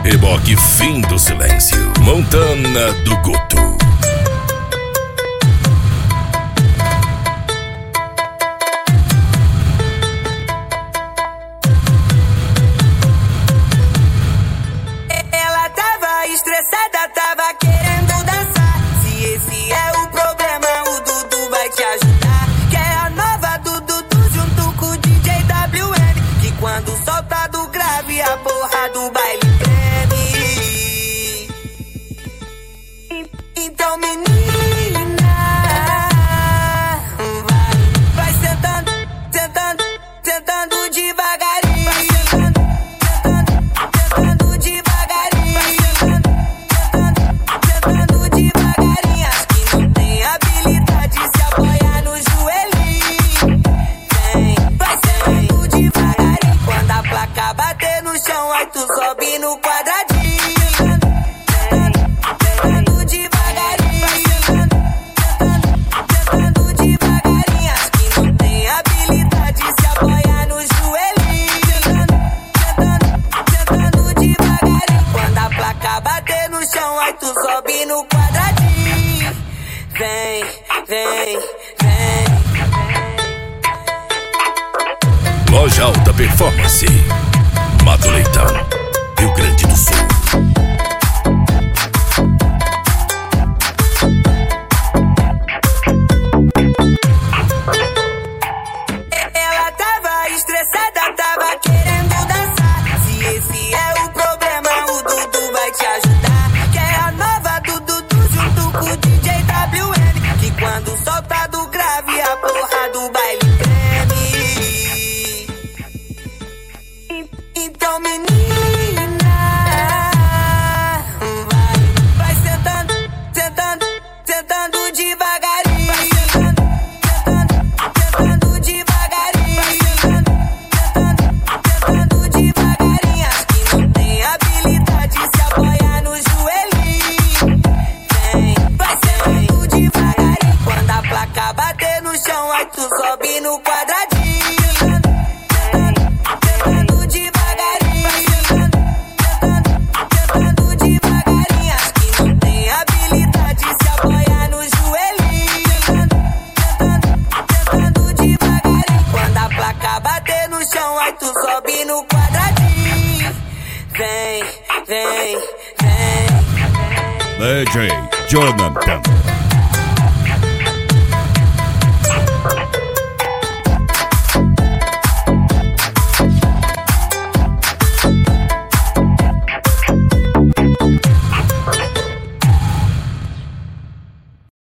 Reboque fim do silêncio. Montana do Guto. Ela tava estressada, tava querendo dançar. Se esse é o problema, o Dudu vai te ajudar. Que é a nova do Dudu junto com o DJ WM. Que quando solta do grave, a porra do baile treme. Então menina, vai sentando, sentando, sentando devagarinho. Sentando devagarinho. Sentando devagarinho. Acho que não tem habilidade, se apoiar no joelhinho. Vai sentando devagarinho. Quando a placa bater no chão, aí tu sobe no quadradinho. Bater no chão, aí tu sobe no quadradinho. Vem, vem, vem. Loja Alta Performance, Mato Leitão, Rio Grande do Sul. Ela tava estressada, tava querendo dançar. Se esse é o problema, o Dudu vai te ajudar. Que é a nova do Dudu junto com o DJ WM. Que quando solta do grave, a porra do baile treme. Então menina, vai sentando, sentando, sentando devagarinho. Sentando devagarinho. Sentando devagarinho. Acho que não tem habilidade, se apoiar no joelhinho. Vai sentando devagarinho. Quando a placa bater no chão, aí tu sobe no quadradinho. Sentando devagarinho. Sentando devagarinho. Acho que não tem habilidade, se apoiar no joelhinho. Sentando devagarinho. Quando a placa bater no chão, aí tu sobe no quadradinho. Vem, vem, vem. DJ Jonathan.